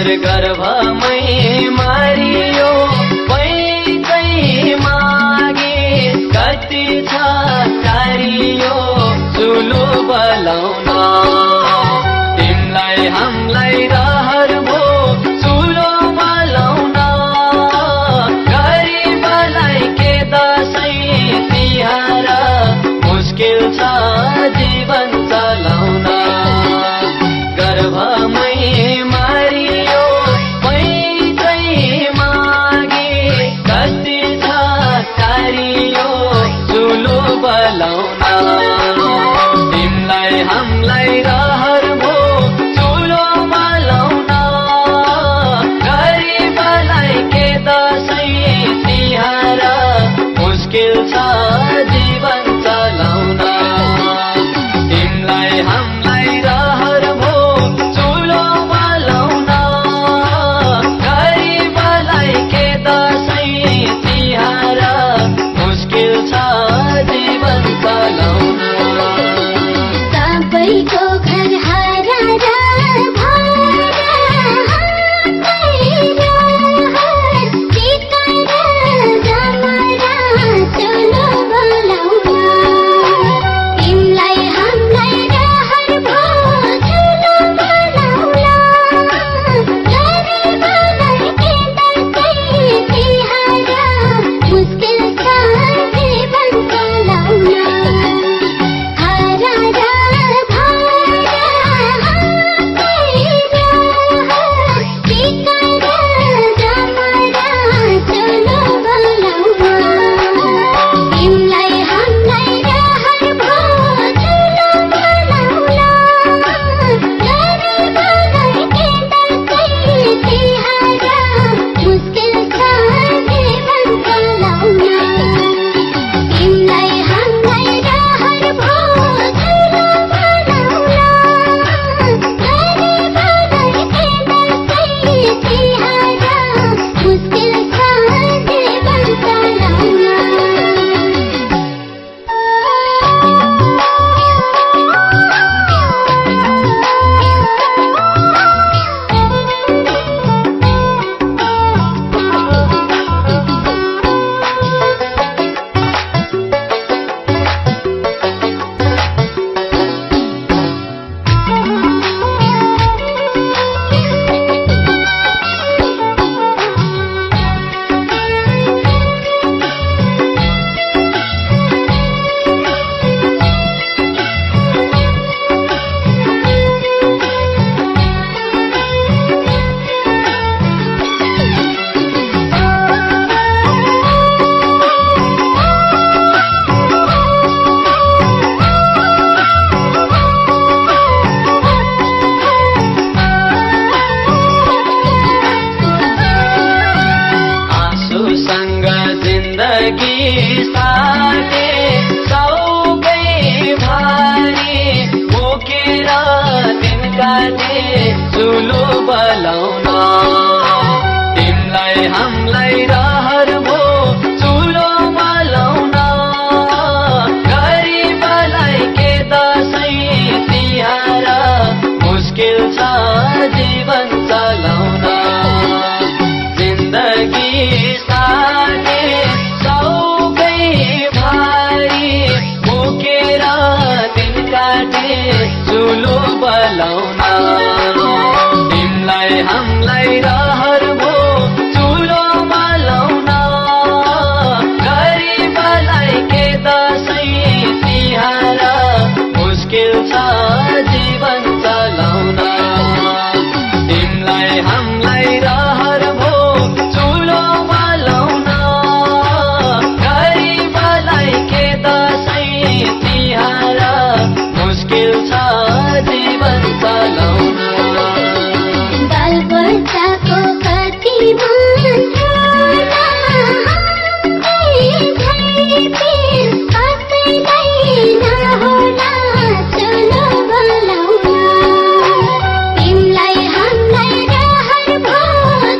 गर्भमै Mario पैसै मागे कति छ कारियो चुलो बलाउन तिमलाई हामीलाई रहर भो चुलो बलाउन गरिबलाई के दशैं तिहार मुस्किल छ जीवन चलाउन गर्भमै मारियो पैसै मागे कति छ कारियो चुलो बलाउन तिमलाई हामीलाई रहर भो चुलो बलाउन गरिबलाई के दशैं तिहार मुस्किल छ जीवन चलाउन तिमलाई हामीलाई रहर भो चुलो बलाउन गरिबलाई के दशैं तिहार मुस्किल छ जीवन चलाउन सबैको घर हारा चुलो बलाउन तिमलाई हामीलाई रहर भो चुलो बलाउन गरिबलाई के दशैं तिहार मुस्किल छ जीवन चलाउन जिन्दगी साथे सौकै भारी बोकेर दिन काटे चुलो बलाउन तिमलाई हामीलाई रहर भो चुलो बलाउन गरिबलाई के दशैं तिहार मुस्किल छ जीवन चलाउन तिमलाई हामीलाई रहर भो चुलो बलाउन गरिबलाई के दशैं तिहार मुस्किल छ जीवन चलाउन बच्चाको कति तिमलाई हामीलाई रहर भो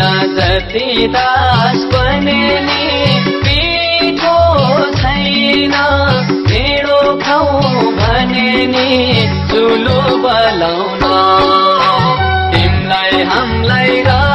जति दास बने नि पिठो छैन ढिँडो खाऊ भने नि चुलो बलाउन तिमलाई हामीलाई